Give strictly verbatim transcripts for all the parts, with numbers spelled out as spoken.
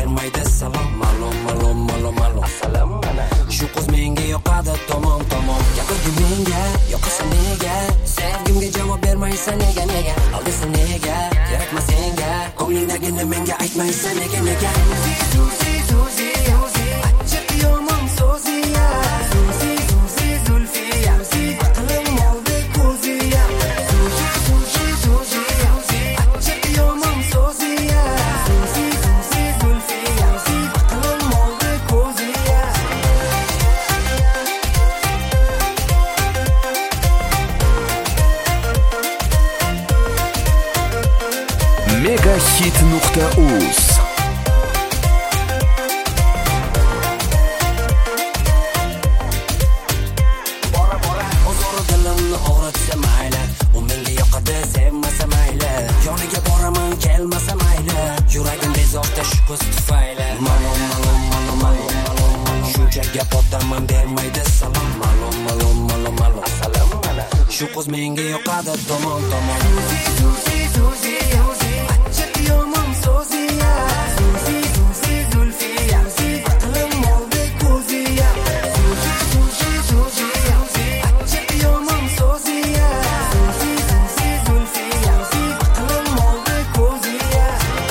bermaydi salom. Ma'lum, ma'lum, ma'lum, ma'lum. Assalomu alaykum. Shu qiz menga yoqadi tomon tomon. Yoqadi menga, yoqasa nega? Sevgimga javob bermaysan nega nega? Aldasa nega? Kerakmas senga. Ko'nglingdagini menga aytmaysan nega nega? Suzi, suzi, suzi, achchiq yomon so'ziya. Suzi, suzi, zulfiya. Aqlim oldi ko'ziya. Suzi, suzi, suzi, suzi, achchiq yomon so'ziya. Suzi, suzi, zulfiya. Aqlim oldi ko'ziya. megahit nuqta uz Bora bora o'zaro dilimni og'ritsa mayli, u menga yoqadi sevmasa mayli, yoniga boraman kelmasa mayli, yuragim bezovta shu qiz tufayli. Ma'lum, ma'lum, ma'lum, ma'lum, ma'lum, shuncha gap otaman bermaydi salom. Ma'lum, ma'lum, ma'lum, ma'lum. Assalomu alaykum. Shu qiz menga yoqadi tomon tomon. Suzi, suzi, suzi, suzi, achchiq yomon so'ziya. Suzi, suzi, zulfiya. Aqlim oldi ko'ziya. Suzi, suzi, suzi, suzi, achchiq yomon so'ziya. Suzi, suzi, zulfiya. Aqlim oldi ko'ziya.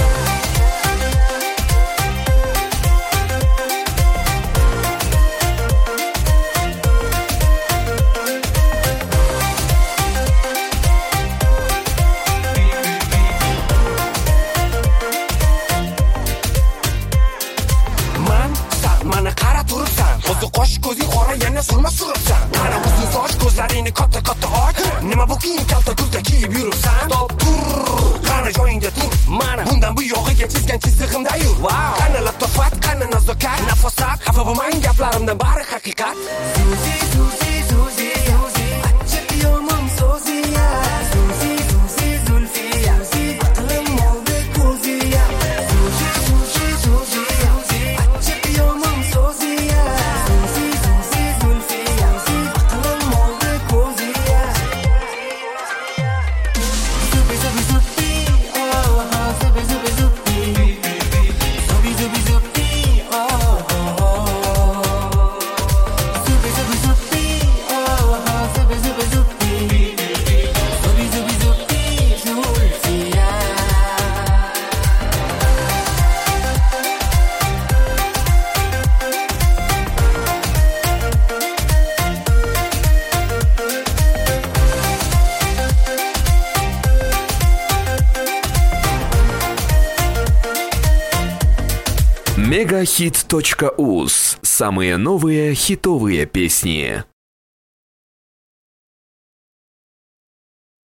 Man san mana qara turibsan, o'zi qosh ko'zing qora yana surma suribsan. Qara uzun soch ko'zlaringni katta katta och, nima bu kiyim kalta kurtka kiyib yuribsan? Top tur, qani joyingda tur. Mana bundan bu yog'iga chizgan chizig'imda yur. Qani latofat, qani nazokat, nafosat, xafa bo'lmang gaplarimdan bari haqiqat. Suzi, suzi, suzi, suzi, achchiq yomon so'ziya. Suzi, suzi, zulfiya. Aqlim oldi ko'ziya. Suzi, suzi, suzi, suzi, achchiq yomon so'ziya. Suzi, suzi, zulfiya. Aqlim oldi ko'ziya. Zubi, zubi, zubi, oh, oh, zubi, zubi, zubi. Zubi, zubi, zubi, oh, oh, oh. Zubi, zubi, zubi, oh, oh, zubi, zubi, zubi. Zubi, zubi, zubi, zulfiya. megahit точка уз. Самые новые хитовые песни.